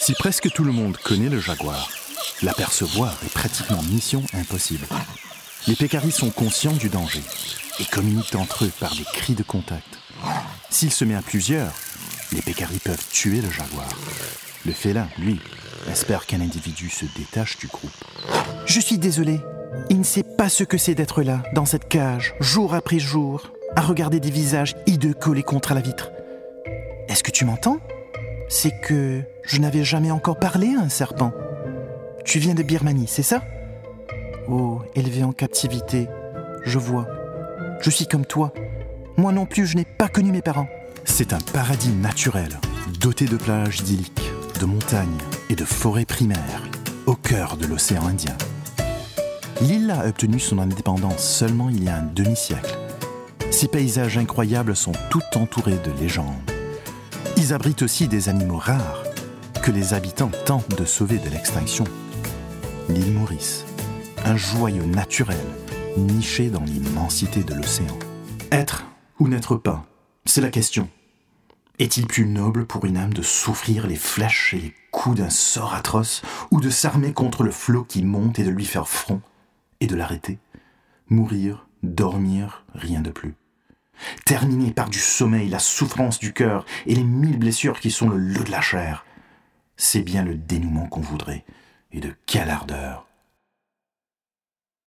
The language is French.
Si presque tout le monde connaît le jaguar, l'apercevoir est pratiquement mission impossible. Les pécaris sont conscients du danger et communiquent entre eux par des cris de contact. S'il se met à plusieurs, les pécaris peuvent tuer le jaguar. Le félin, lui, espère qu'un individu se détache du groupe. Je suis désolé, il ne sait pas ce que c'est d'être là, dans cette cage, jour après jour, à regarder des visages hideux collés contre la vitre. Est-ce que tu m'entends ? C'est que je n'avais jamais encore parlé à un serpent. Tu viens de Birmanie, c'est ça ? Oh, élevé en captivité, je vois. Je suis comme toi. Moi non plus, je n'ai pas connu mes parents. C'est un paradis naturel, doté de plages idylliques, de montagnes et de forêts primaires, au cœur de l'océan Indien. L'île a obtenu son indépendance seulement il y a un demi-siècle. Ces paysages incroyables sont tout entourés de légendes. Ils abritent aussi des animaux rares que les habitants tentent de sauver de l'extinction. L'île Maurice, un joyau naturel niché dans l'immensité de l'océan. Être ou n'être pas, c'est la question. Est-il plus noble pour une âme de souffrir les flèches et les coups d'un sort atroce, ou de s'armer contre le flot qui monte et de lui faire front, et de l'arrêter ? Mourir, dormir, rien de plus. Terminer par du sommeil la souffrance du cœur et les 1000 blessures qui sont le lot de la chair. C'est bien le dénouement qu'on voudrait, et de quelle ardeur.